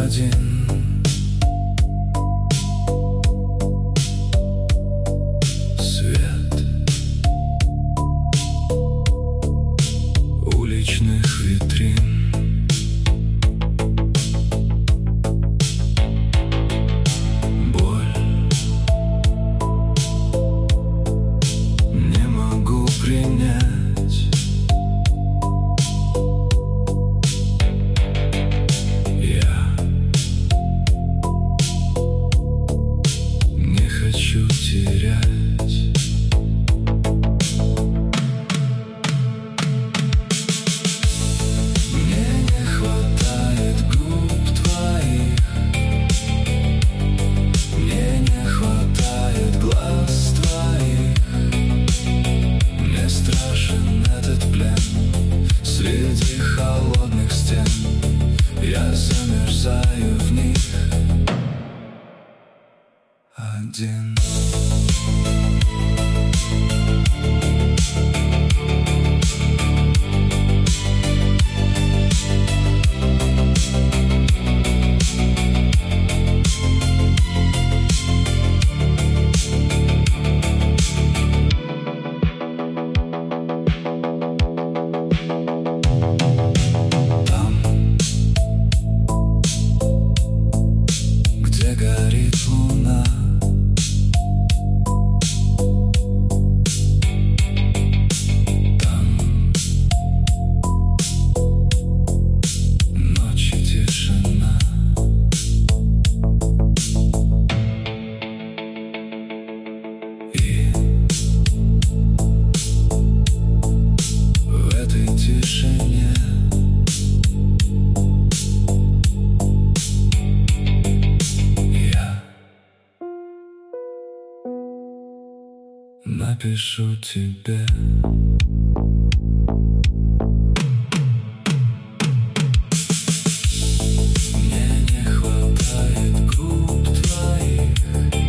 один. Свет уличных витрин, боль не могу принять. Хочу терять. Мне не хватает губ твоих, мне не хватает глаз твоих. Мне страшен этот плен среди холодных стен. Я замерзаю в них один. Там, где горит луна, тишине я напишу тебе. Мне не хватает губ твоих,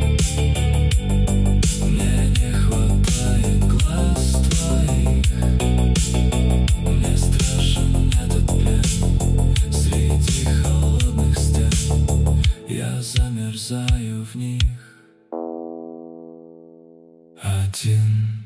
мне не хватает глаз твоих. Мне страшен этот плен среди холодных стен. Я замерзаю в них один.